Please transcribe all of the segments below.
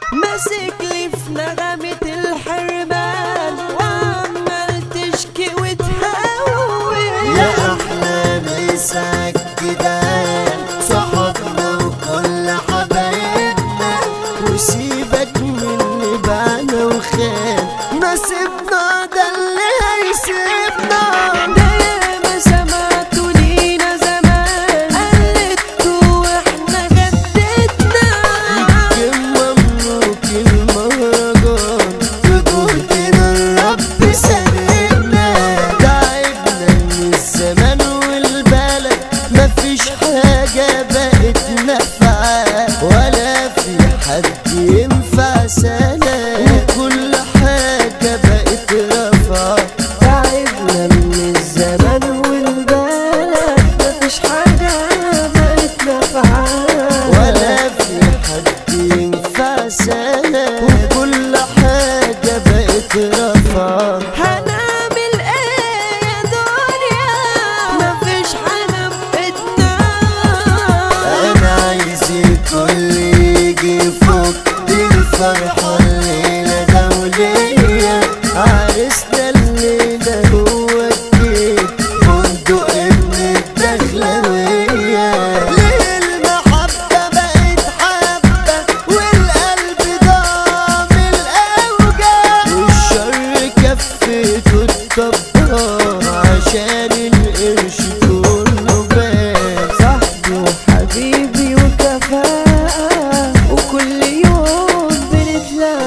ماسك لي في نغمة الحرمان وعمال تشكي وتهون. يا أحلى مسا عالجدعان صحابنا وكل حبايبنا، وسيبك من اللي باعنا وخان، نصيبنا ده اللي هيسيبنا. ده ياما سمعتوا لينا زمان قلدتوا واحنا جدتنا، يمكن مملوك المهرجان في جهدنا الرب ساندنا. تعبنا من الزمان والبلد مفيش حاجة بقت نافعة، ولا في حد ينفع سنة، وكل حاجة بقت رفعة. تعبنا من الزمان والبلد مفيش حاجة بقت نافعة، ولا في حد ينفع سنة، وكل حاجة بقت رفعة. هنعمل ايه يا دنيا مفيش حاجة بإيدنا. أنا عايز الكل يجي فوق دي الفرحة الليلة دولية، عرسنا الليلة هو الجيل بندق ابن الدخلوية. ليه المحبة بقت حبة والقلب ضام الأوجاع، والشر كفته الطبطاب عشان القرش كله بان. صاحبي وحبيبي وكفاءة وكل يوم بنتلاقى،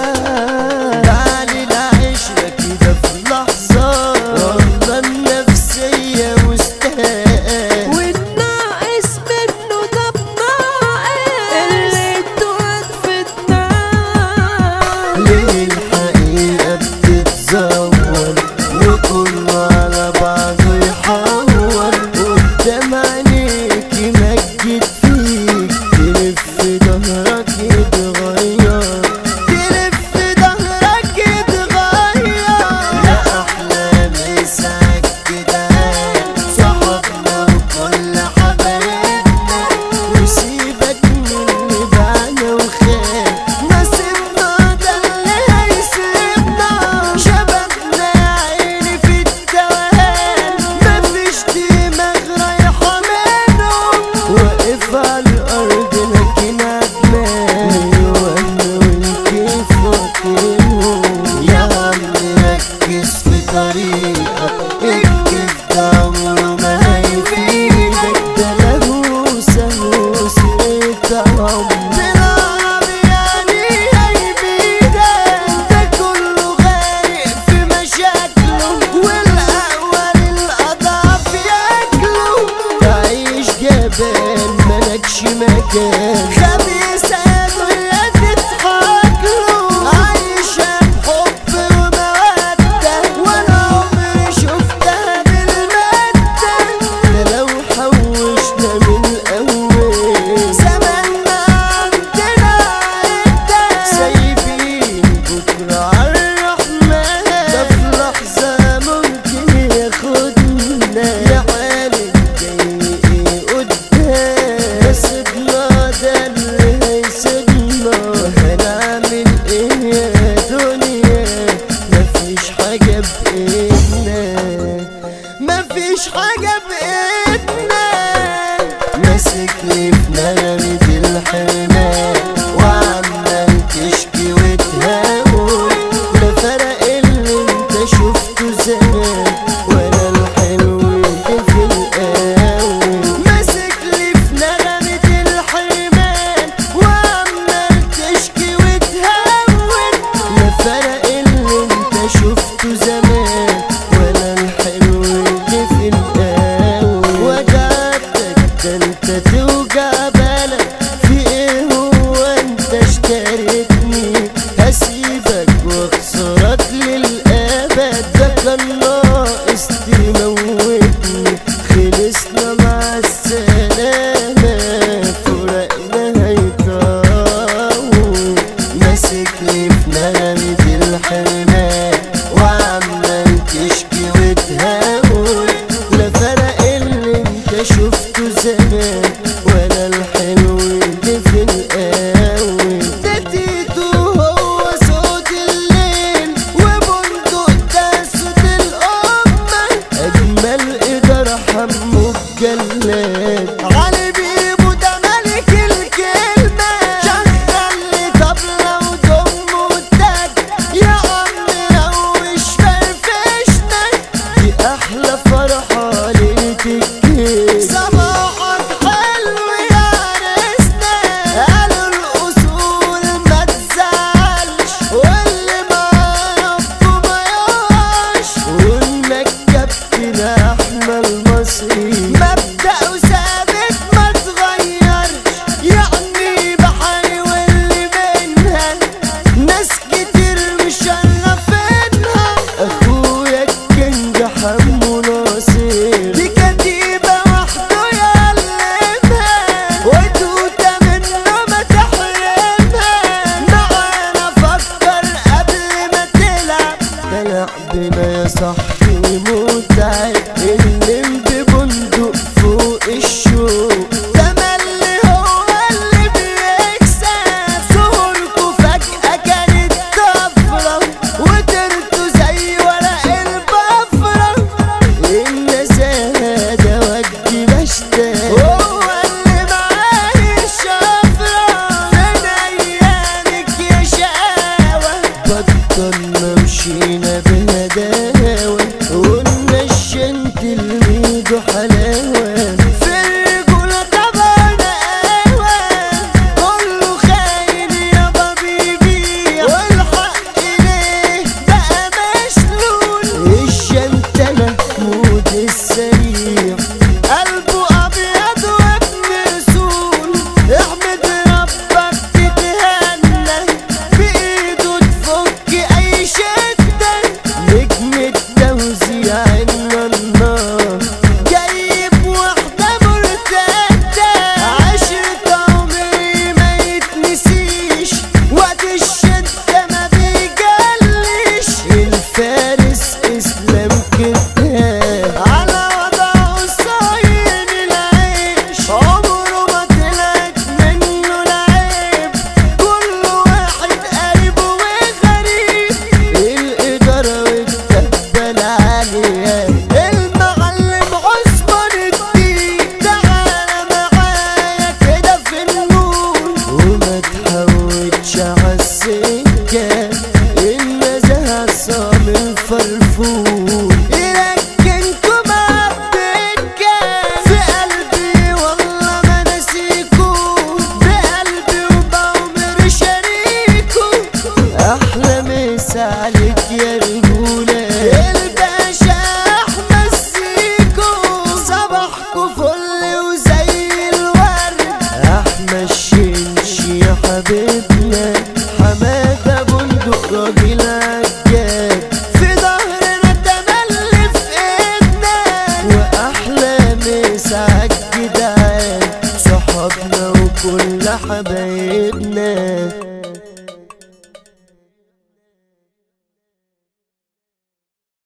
على حبايبنا.